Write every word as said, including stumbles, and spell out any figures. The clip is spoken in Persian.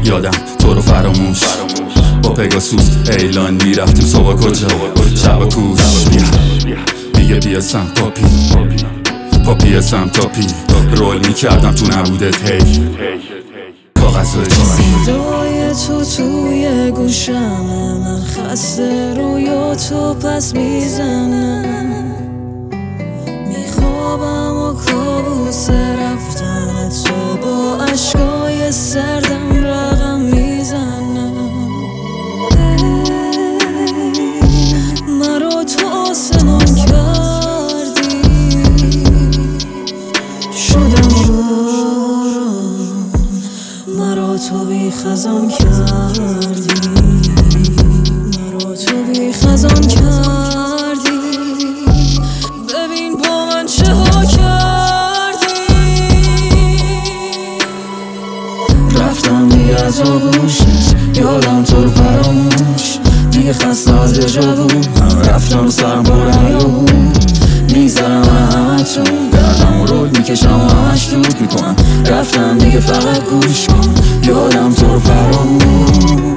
یادم تو رو فراموش با پگاسوس ایلان میرفتیم صبح کجا شب کوش بیا دیگه بیا سمت پاپی پاپی سمت پاپی رول میکردم تو نبودت هی کاغذ و صدای تو توی گوشمه من خسته رویا تو پس میزنم میخوابم و کابوس رفتن تو با عشقای سردم رقم میزنم مرا تو آسمان کردی شدم باران مرا تو بی خزان کردی مرا تو بی خزان کردی ببین با من چه ها کردی رفتم دیگه از آغوشت یادم تو رو فراموش دیگه خسته از دژاوو هم رفتم و سرم بارم یاهو میذارم همتون گردم و رول میکشم و همش دود میکنم رفتم دیگه فقط گوش کن یادم تو رو فراموش